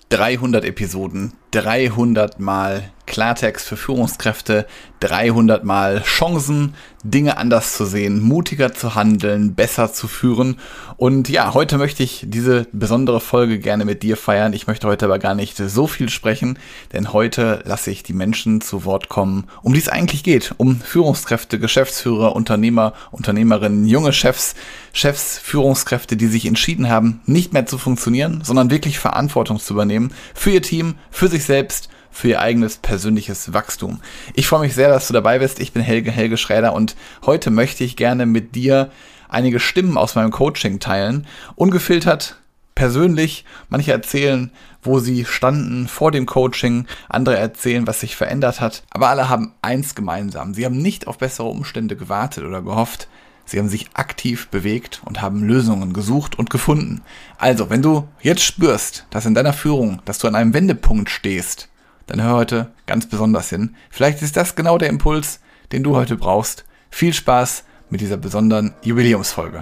300 Episoden, 300 Mal Klartext für Führungskräfte, 300 Mal Chancen, Dinge anders zu sehen, mutiger zu handeln, besser zu führen. Und ja, heute möchte ich diese besondere Folge gerne mit dir feiern. Ich möchte heute aber gar nicht so viel sprechen, denn heute lasse ich die Menschen zu Wort kommen, um die es eigentlich geht. Um Führungskräfte, Geschäftsführer, Unternehmer, Unternehmerinnen, junge Chefs, Führungskräfte, die sich entschieden haben, nicht mehr zu funktionieren, sondern wirklich Verantwortung zu übernehmen für ihr Team, für sich selbst, für ihr eigenes persönliches Wachstum. Ich freue mich sehr, dass du dabei bist. Ich bin Helge Schräder und heute möchte ich gerne mit dir einige Stimmen aus meinem Coaching teilen. Ungefiltert, persönlich. Manche erzählen, wo sie standen vor dem Coaching. Andere erzählen, was sich verändert hat. Aber alle haben eins gemeinsam. Sie haben nicht auf bessere Umstände gewartet oder gehofft. Sie haben sich aktiv bewegt und haben Lösungen gesucht und gefunden. Also, wenn du jetzt spürst, dass in deiner Führung, dass du an einem Wendepunkt stehst, dann hör heute ganz besonders hin. Vielleicht ist das genau der Impuls, den du heute brauchst. Viel Spaß mit dieser besonderen Jubiläumsfolge.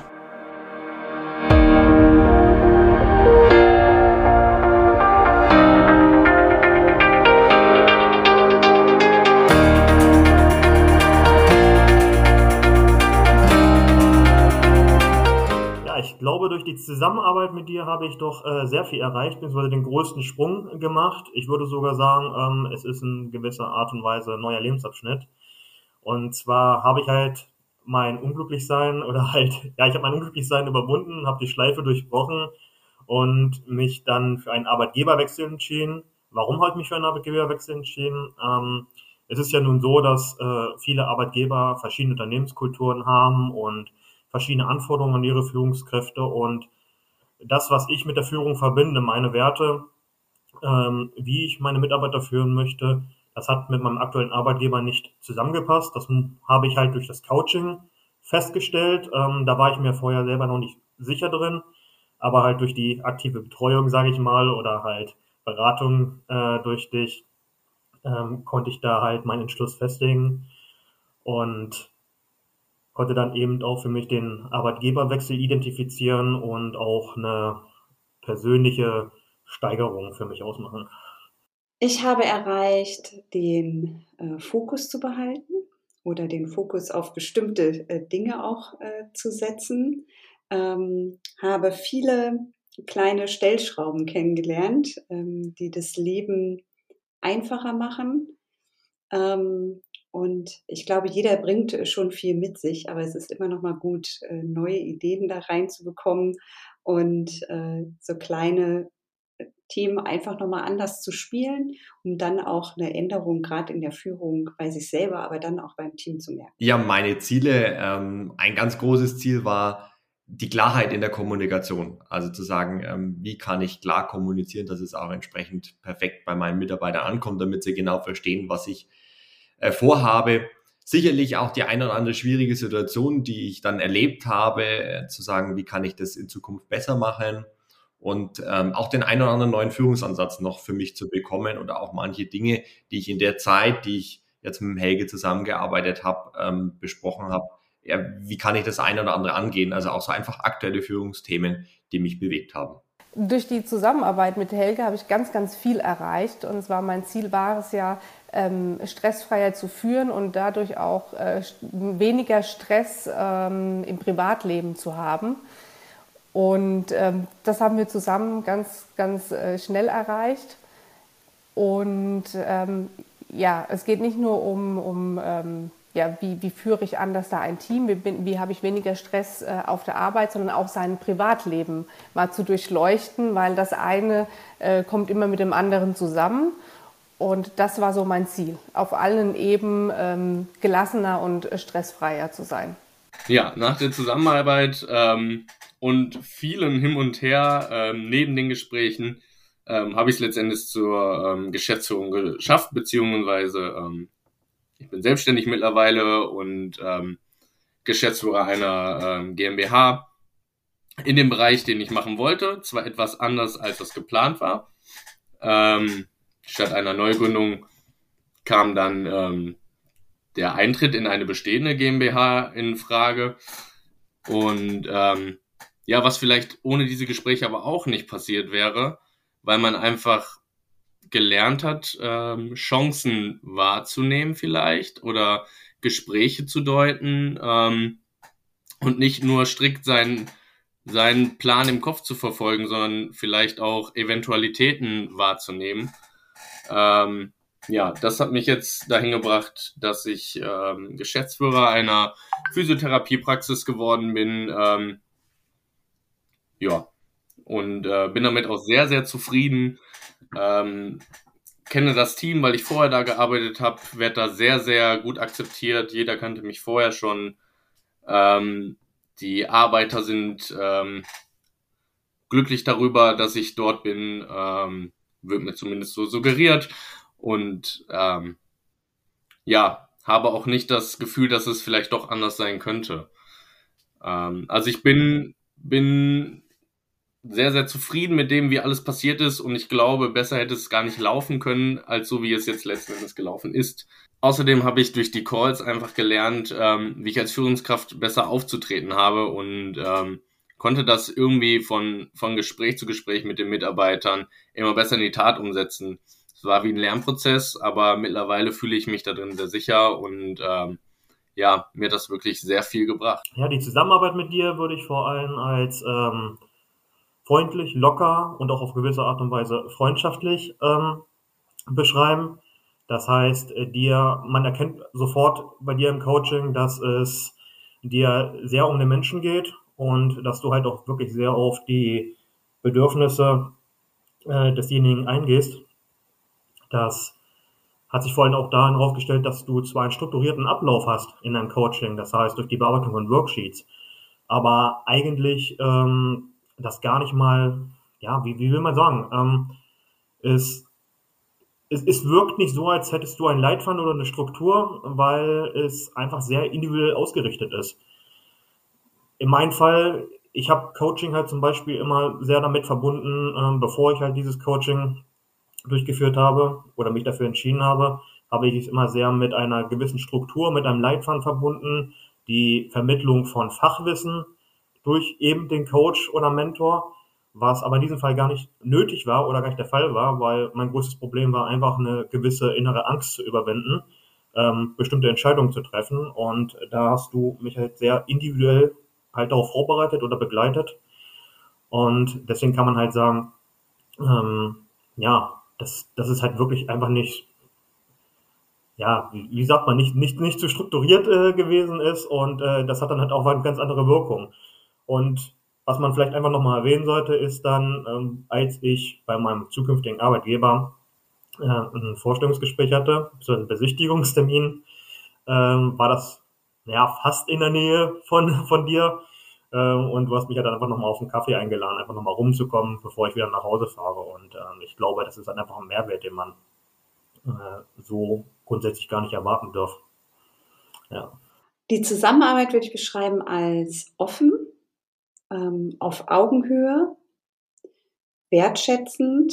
Ich glaube, durch die Zusammenarbeit mit dir habe ich doch sehr viel erreicht, beziehungsweise den größten Sprung gemacht. Ich würde sogar sagen, es ist in gewisser Art und Weise ein neuer Lebensabschnitt. Und zwar habe ich halt mein Unglücklichsein ich habe mein Unglücklichsein überwunden, habe die Schleife durchbrochen und mich dann für einen Arbeitgeberwechsel entschieden. Warum habe ich mich für einen Arbeitgeberwechsel entschieden? Es ist ja nun so, dass viele Arbeitgeber verschiedene Unternehmenskulturen haben und verschiedene Anforderungen an ihre Führungskräfte, und das, was ich mit der Führung verbinde, meine Werte, wie ich meine Mitarbeiter führen möchte, das hat mit meinem aktuellen Arbeitgeber nicht zusammengepasst. Das habe ich halt durch das Coaching festgestellt. Da war ich mir vorher selber noch nicht sicher drin, aber halt durch die aktive Betreuung, sage ich mal, oder halt Beratung durch dich, konnte ich da halt meinen Entschluss festlegen und konnte dann eben auch für mich den Arbeitgeberwechsel identifizieren und auch eine persönliche Steigerung für mich ausmachen. Ich habe erreicht, den Fokus zu behalten oder den Fokus auf bestimmte Dinge auch zu setzen. Habe viele kleine Stellschrauben kennengelernt, die das Leben einfacher machen. Und ich glaube, jeder bringt schon viel mit sich, aber es ist immer noch mal gut, neue Ideen da reinzubekommen und so kleine Themen einfach noch mal anders zu spielen, um dann auch eine Änderung gerade in der Führung bei sich selber, aber dann auch beim Team zu merken. Ja, meine Ziele, ein ganz großes Ziel war die Klarheit in der Kommunikation. Also zu sagen, wie kann ich klar kommunizieren, dass es auch entsprechend perfekt bei meinen Mitarbeitern ankommt, damit sie genau verstehen, was ich vorhabe. Sicherlich auch die eine oder andere schwierige Situation, die ich dann erlebt habe, zu sagen, wie kann ich das in Zukunft besser machen, und auch den einen oder anderen neuen Führungsansatz noch für mich zu bekommen oder auch manche Dinge, die ich in der Zeit, die ich jetzt mit dem Helge zusammengearbeitet habe, besprochen habe. Ja, wie kann ich das eine oder andere angehen? Also auch so einfach aktuelle Führungsthemen, die mich bewegt haben. Durch die Zusammenarbeit mit Helge habe ich ganz, ganz viel erreicht. Und zwar mein Ziel war es ja, stressfreier zu führen und dadurch auch weniger Stress im Privatleben zu haben. Und das haben wir zusammen ganz, ganz schnell erreicht. Und es geht nicht nur um wie führe ich anders da ein Team, wie habe ich weniger Stress auf der Arbeit, sondern auch sein Privatleben mal zu durchleuchten, weil das eine kommt immer mit dem anderen zusammen. Und das war so mein Ziel, auf allen Ebenen gelassener und stressfreier zu sein. Ja, nach der Zusammenarbeit und vielen Hin und Her neben den Gesprächen habe ich es letztendlich zur Geschäftsführung geschafft, beziehungsweise ich bin selbstständig mittlerweile und Geschäftsführer einer GmbH in dem Bereich, den ich machen wollte. Zwar etwas anders, als das geplant war. Statt einer Neugründung kam dann der Eintritt in eine bestehende GmbH in Frage. Und was vielleicht ohne diese Gespräche aber auch nicht passiert wäre, weil man einfach gelernt hat, Chancen wahrzunehmen vielleicht oder Gespräche zu deuten und nicht nur strikt seinen Plan im Kopf zu verfolgen, sondern vielleicht auch Eventualitäten wahrzunehmen. Ja, das hat mich jetzt dahin gebracht, dass ich Geschäftsführer einer Physiotherapiepraxis geworden bin. Ja, und bin damit auch sehr, sehr zufrieden. Kenne das Team, weil ich vorher da gearbeitet habe, werde da sehr, sehr gut akzeptiert. Jeder kannte mich vorher schon. Die Arbeiter sind glücklich darüber, dass ich dort bin, wird mir zumindest so suggeriert. Und ja, habe auch nicht das Gefühl, dass es vielleicht doch anders sein könnte. Also ich bin sehr, sehr zufrieden mit dem, wie alles passiert ist, und ich glaube, besser hätte es gar nicht laufen können, als so wie es jetzt letzten Endes gelaufen ist. Außerdem habe ich durch die Calls einfach gelernt, wie ich als Führungskraft besser aufzutreten habe und konnte das irgendwie von Gespräch zu Gespräch mit den Mitarbeitern immer besser in die Tat umsetzen. Es war wie ein Lernprozess, aber mittlerweile fühle ich mich da drin sehr sicher und ja, mir hat das wirklich sehr viel gebracht. Ja, die Zusammenarbeit mit dir würde ich vor allem als freundlich, locker und auch auf gewisse Art und Weise freundschaftlich beschreiben. Das heißt, man erkennt sofort bei dir im Coaching, dass es dir sehr um den Menschen geht und dass du halt auch wirklich sehr auf die Bedürfnisse desjenigen eingehst. Das hat sich vor allem auch darin herausgestellt, dass du zwar einen strukturierten Ablauf hast in deinem Coaching, das heißt durch die Bearbeitung von Worksheets, aber eigentlich das gar nicht mal, ja, wie will man sagen, es wirkt nicht so, als hättest du einen Leitfaden oder eine Struktur, weil es einfach sehr individuell ausgerichtet ist. In meinem Fall, ich habe Coaching halt zum Beispiel immer sehr damit verbunden, bevor ich halt dieses Coaching durchgeführt habe oder mich dafür entschieden habe, habe ich es immer sehr mit einer gewissen Struktur, mit einem Leitfaden verbunden, die Vermittlung von Fachwissen durch eben den Coach oder Mentor, was aber in diesem Fall gar nicht nötig war oder gar nicht der Fall war, weil mein größtes Problem war einfach eine gewisse innere Angst zu überwinden, bestimmte Entscheidungen zu treffen, und da hast du mich halt sehr individuell halt darauf vorbereitet oder begleitet, und deswegen kann man halt sagen, ja, das ist halt wirklich einfach nicht, ja, wie sagt man, nicht zu strukturiert gewesen ist, und das hat dann halt auch eine ganz andere Wirkung. Und was man vielleicht einfach nochmal erwähnen sollte, ist dann, als ich bei meinem zukünftigen Arbeitgeber ein Vorstellungsgespräch hatte, so einen Besichtigungstermin, war das ja fast in der Nähe von dir. Und du hast mich ja dann einfach nochmal auf einen Kaffee eingeladen, einfach nochmal rumzukommen, bevor ich wieder nach Hause fahre. Und ich glaube, das ist dann einfach ein Mehrwert, den man so grundsätzlich gar nicht erwarten darf. Ja. Die Zusammenarbeit würde ich beschreiben als offen, auf Augenhöhe, wertschätzend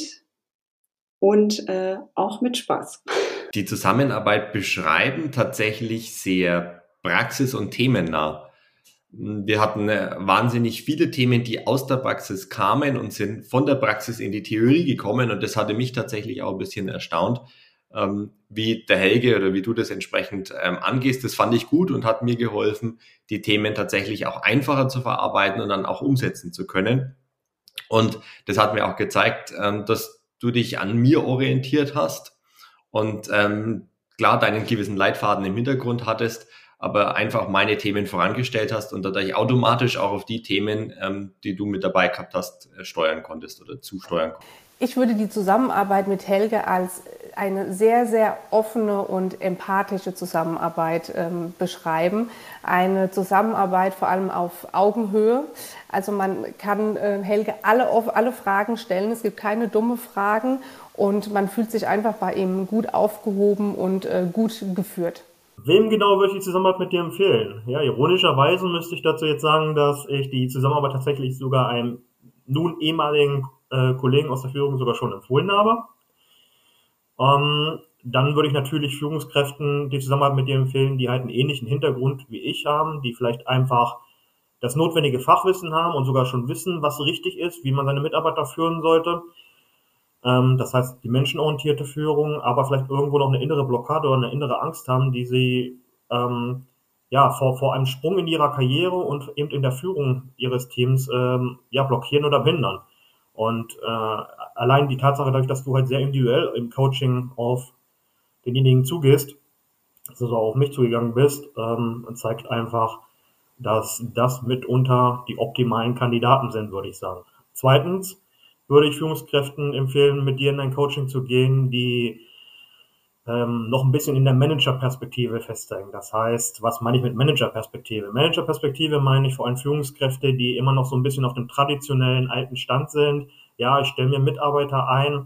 und auch mit Spaß. Die Zusammenarbeit beschreiben tatsächlich sehr praxis- und themennah. Wir hatten wahnsinnig viele Themen, die aus der Praxis kamen und sind von der Praxis in die Theorie gekommen, und das hatte mich tatsächlich auch ein bisschen erstaunt, wie der Helge oder wie du das entsprechend angehst. Das fand ich gut und hat mir geholfen, die Themen tatsächlich auch einfacher zu verarbeiten und dann auch umsetzen zu können. Und das hat mir auch gezeigt, dass du dich an mir orientiert hast und klar deinen gewissen Leitfaden im Hintergrund hattest, aber einfach meine Themen vorangestellt hast und dadurch automatisch auch auf die Themen, die du mit dabei gehabt hast, steuern konntest oder zusteuern konntest. Ich würde die Zusammenarbeit mit Helge als eine sehr, sehr offene und empathische Zusammenarbeit beschreiben. Eine Zusammenarbeit vor allem auf Augenhöhe. Also man kann Helge alle Fragen stellen. Es gibt keine dumme Fragen und man fühlt sich einfach bei ihm gut aufgehoben und gut geführt. Wem genau würde ich die Zusammenarbeit mit dir empfehlen? Ja, ironischerweise müsste ich dazu jetzt sagen, dass ich die Zusammenarbeit tatsächlich sogar einem nun ehemaligen Kollegen aus der Führung sogar schon empfohlen habe. Dann würde ich natürlich Führungskräften die Zusammenarbeit mit dir empfehlen, die halt einen ähnlichen Hintergrund wie ich haben, die vielleicht einfach das notwendige Fachwissen haben und sogar schon wissen, was richtig ist, wie man seine Mitarbeiter führen sollte. Das heißt, die menschenorientierte Führung, aber vielleicht irgendwo noch eine innere Blockade oder eine innere Angst haben, die sie vor einem Sprung in ihrer Karriere und eben in der Führung ihres Teams blockieren oder behindern. Und allein die Tatsache, dadurch, dass du halt sehr individuell im Coaching auf denjenigen zugehst, dass du auch auf mich zugegangen bist, zeigt einfach, dass das mitunter die optimalen Kandidaten sind, würde ich sagen. Zweitens würde ich Führungskräften empfehlen, mit dir in ein Coaching zu gehen, die noch ein bisschen in der Managerperspektive festhängen. Das heißt, was meine ich mit Managerperspektive? Managerperspektive meine ich vor allem Führungskräfte, die immer noch so ein bisschen auf dem traditionellen alten Stand sind. Ja, ich stelle mir Mitarbeiter ein,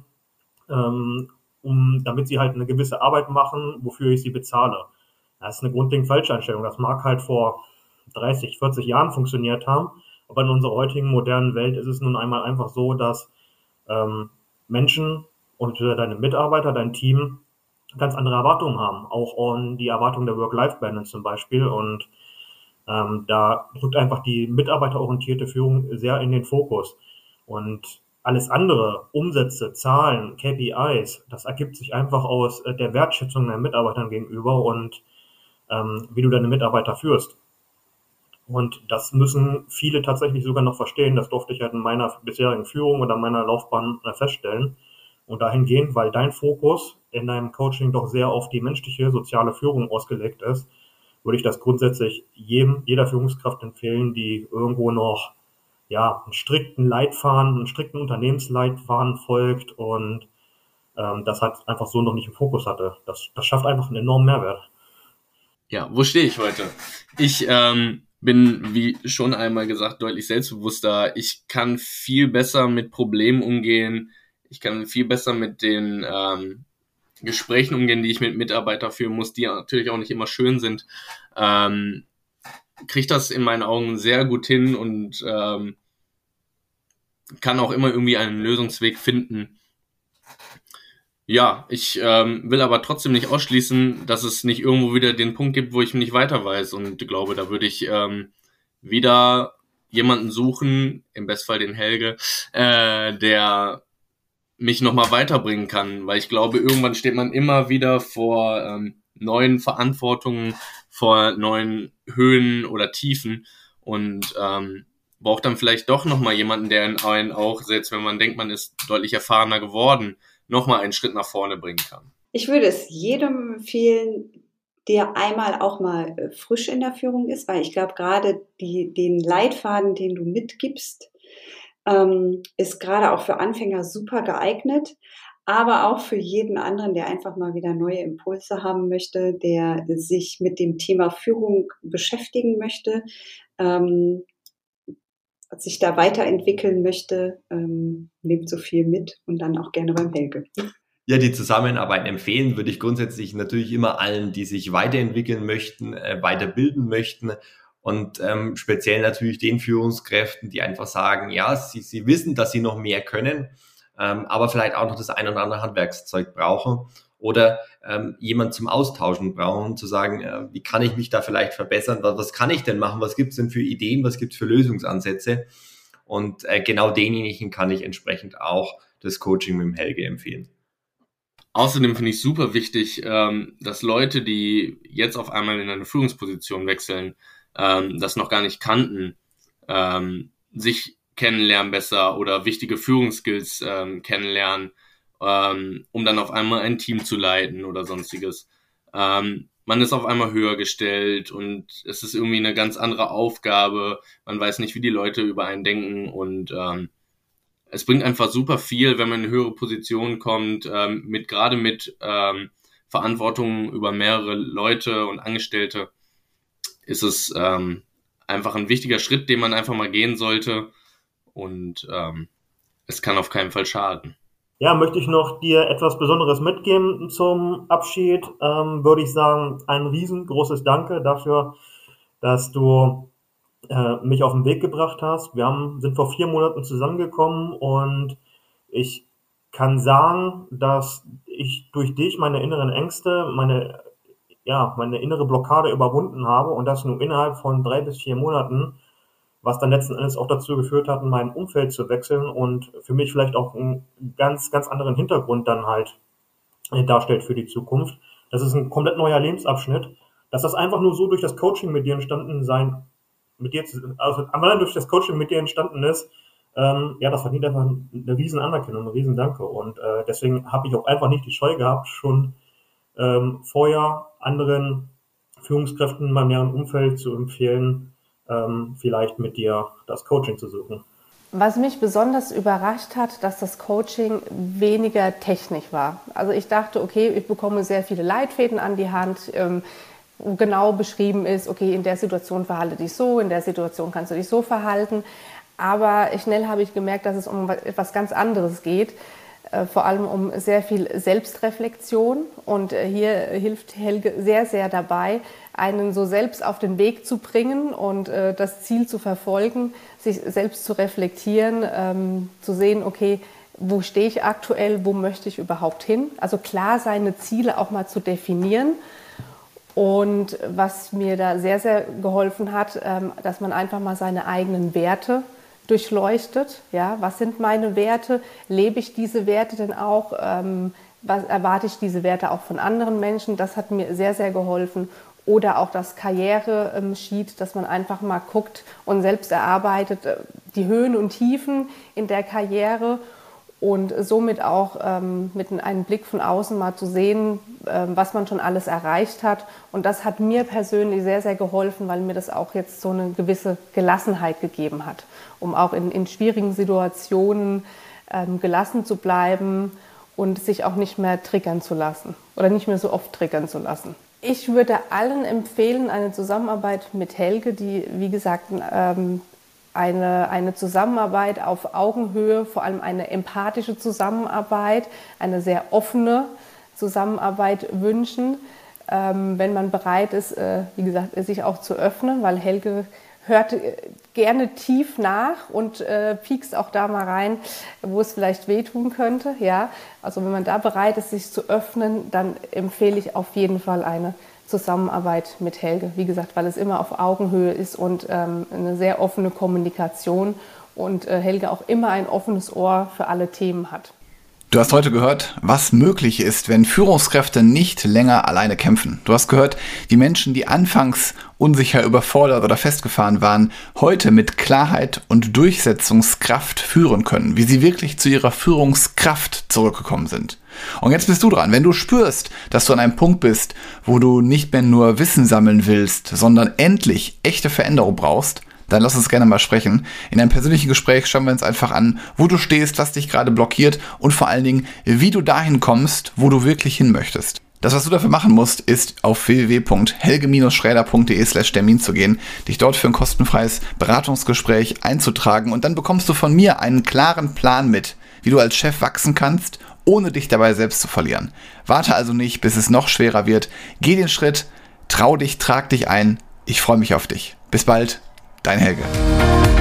damit sie halt eine gewisse Arbeit machen, wofür ich sie bezahle. Das ist eine grundlegend falsche Einstellung. Das mag halt vor 30, 40 Jahren funktioniert haben, aber in unserer heutigen modernen Welt ist es nun einmal einfach so, dass Menschen und deine Mitarbeiter, dein Team ganz andere Erwartungen haben, auch an die Erwartungen der Work-Life-Balance zum Beispiel. Und da drückt einfach die mitarbeiterorientierte Führung sehr in den Fokus. Und alles andere, Umsätze, Zahlen, KPIs, das ergibt sich einfach aus der Wertschätzung deinen Mitarbeitern gegenüber und wie du deine Mitarbeiter führst. Und das müssen viele tatsächlich sogar noch verstehen. Das durfte ich halt in meiner bisherigen Führung oder meiner Laufbahn feststellen. Und dahingehend, weil dein Fokus in deinem Coaching doch sehr auf die menschliche, soziale Führung ausgelegt ist, würde ich das grundsätzlich jeder Führungskraft empfehlen, die irgendwo noch einen strikten Leitfaden, einen strikten Unternehmensleitfaden folgt und das halt einfach so noch nicht im Fokus hatte. Das schafft einfach einen enormen Mehrwert. Ja, wo stehe ich heute? Ich bin, wie schon einmal gesagt, deutlich selbstbewusster. Ich kann viel besser mit Problemen umgehen. Ich kann viel besser mit den Gesprächen umgehen, die ich mit Mitarbeitern führen muss, die natürlich auch nicht immer schön sind. Kriege das in meinen Augen sehr gut hin und kann auch immer irgendwie einen Lösungsweg finden. Ja, ich will aber trotzdem nicht ausschließen, dass es nicht irgendwo wieder den Punkt gibt, wo ich nicht weiter weiß und glaube, da würde ich wieder jemanden suchen, im Bestfall den Helge, der mich nochmal weiterbringen kann, weil ich glaube, irgendwann steht man immer wieder vor neuen Verantwortungen, vor neuen Höhen oder Tiefen und braucht dann vielleicht doch nochmal jemanden, der einen auch, selbst wenn man denkt, man ist deutlich erfahrener geworden, nochmal einen Schritt nach vorne bringen kann. Ich würde es jedem empfehlen, der einmal auch mal frisch in der Führung ist, weil ich glaube, gerade den Leitfaden, den du mitgibst, ist gerade auch für Anfänger super geeignet, aber auch für jeden anderen, der einfach mal wieder neue Impulse haben möchte, der sich mit dem Thema Führung beschäftigen möchte, sich da weiterentwickeln möchte, nehmt so viel mit und dann auch gerne beim Helge. Ja, die Zusammenarbeit empfehlen würde ich grundsätzlich natürlich immer allen, die sich weiterentwickeln möchten, weiterbilden möchten und speziell natürlich den Führungskräften, die einfach sagen, ja, sie wissen, dass sie noch mehr können, aber vielleicht auch noch das ein oder andere Handwerkszeug brauchen oder jemand zum Austauschen brauchen, zu sagen, wie kann ich mich da vielleicht verbessern, was kann ich denn machen, was gibt's denn für Ideen, was gibt's für Lösungsansätze und genau denjenigen kann ich entsprechend auch das Coaching mit dem Helge empfehlen. Außerdem finde ich super wichtig, dass Leute, die jetzt auf einmal in eine Führungsposition wechseln, das noch gar nicht kannten, sich kennenlernen besser oder wichtige Führungsskills kennenlernen, um dann auf einmal ein Team zu leiten oder sonstiges. Man ist auf einmal höher gestellt und es ist irgendwie eine ganz andere Aufgabe. Man weiß nicht, wie die Leute über einen denken und es bringt einfach super viel, wenn man in eine höhere Position kommt, gerade mit Verantwortung über mehrere Leute und Angestellte, ist es einfach ein wichtiger Schritt, den man einfach mal gehen sollte und es kann auf keinen Fall schaden. Ja, möchte ich noch dir etwas Besonderes mitgeben zum Abschied, würde ich sagen, ein riesengroßes Danke dafür, dass du mich auf den Weg gebracht hast. Wir sind vor 4 Monaten zusammengekommen und ich kann sagen, dass ich durch dich meine inneren Ängste, meine innere Blockade überwunden habe und das nur innerhalb von 3 bis 4 Monaten, was dann letzten Endes auch dazu geführt hat, mein Umfeld zu wechseln und für mich vielleicht auch einen ganz, ganz anderen Hintergrund dann halt darstellt für die Zukunft. Das ist ein komplett neuer Lebensabschnitt, dass das einfach nur so durch das Coaching mit dir entstanden ist, das verdient einfach eine riesen Anerkennung, eine riesen Danke. Und deswegen habe ich auch einfach nicht die Scheu gehabt, schon vorher anderen Führungskräften in meinem näheren Umfeld zu empfehlen, vielleicht mit dir das Coaching zu suchen. Was mich besonders überrascht hat, dass das Coaching weniger technisch war. Also ich dachte, okay, ich bekomme sehr viele Leitfäden an die Hand, wo genau beschrieben ist, okay, in der Situation verhalte dich so, in der Situation kannst du dich so verhalten. Aber schnell habe ich gemerkt, dass es um etwas ganz anderes geht, vor allem um sehr viel Selbstreflexion. Und hier hilft Helge sehr, sehr dabei, einen so selbst auf den Weg zu bringen und das Ziel zu verfolgen, sich selbst zu reflektieren, zu sehen, okay, wo stehe ich aktuell, wo möchte ich überhaupt hin? Also klar, seine Ziele auch mal zu definieren. Und was mir da sehr, sehr geholfen hat, dass man einfach mal seine eigenen Werte durchleuchtet. Ja, was sind meine Werte? Lebe ich diese Werte denn auch? Was erwarte ich diese Werte auch von anderen Menschen? Das hat mir sehr, sehr geholfen. Oder auch das Karriere-Sheet, dass man einfach mal guckt und selbst erarbeitet die Höhen und Tiefen in der Karriere und somit auch mit einem Blick von außen mal zu sehen, was man schon alles erreicht hat. Und das hat mir persönlich sehr, sehr geholfen, weil mir das auch jetzt so eine gewisse Gelassenheit gegeben hat, um auch in schwierigen Situationen gelassen zu bleiben und sich auch nicht mehr triggern zu lassen oder nicht mehr so oft triggern zu lassen. Ich würde allen empfehlen, eine Zusammenarbeit mit Helge, die, wie gesagt, eine Zusammenarbeit auf Augenhöhe, vor allem eine empathische Zusammenarbeit, eine sehr offene Zusammenarbeit wünschen, wenn man bereit ist, wie gesagt, sich auch zu öffnen, weil Helge hört gerne tief nach und piekst auch da mal rein, wo es vielleicht wehtun könnte. Ja? Also wenn man da bereit ist, sich zu öffnen, dann empfehle ich auf jeden Fall eine Zusammenarbeit mit Helge. Wie gesagt, weil es immer auf Augenhöhe ist und eine sehr offene Kommunikation und Helge auch immer ein offenes Ohr für alle Themen hat. Du hast heute gehört, was möglich ist, wenn Führungskräfte nicht länger alleine kämpfen. Du hast gehört, wie Menschen, die anfangs unsicher, überfordert oder festgefahren waren, heute mit Klarheit und Durchsetzungskraft führen können, wie sie wirklich zu ihrer Führungskraft zurückgekommen sind. Und jetzt bist du dran. Wenn du spürst, dass du an einem Punkt bist, wo du nicht mehr nur Wissen sammeln willst, sondern endlich echte Veränderung brauchst, dann lass uns gerne mal sprechen. In einem persönlichen Gespräch schauen wir uns einfach an, wo du stehst, was dich gerade blockiert und vor allen Dingen, wie du dahin kommst, wo du wirklich hin möchtest. Das, was du dafür machen musst, ist auf www.helge-schräder.de/Termin zu gehen, dich dort für ein kostenfreies Beratungsgespräch einzutragen und dann bekommst du von mir einen klaren Plan mit, wie du als Chef wachsen kannst, ohne dich dabei selbst zu verlieren. Warte also nicht, bis es noch schwerer wird. Geh den Schritt, trau dich, trag dich ein. Ich freue mich auf dich. Bis bald. Dein Helge.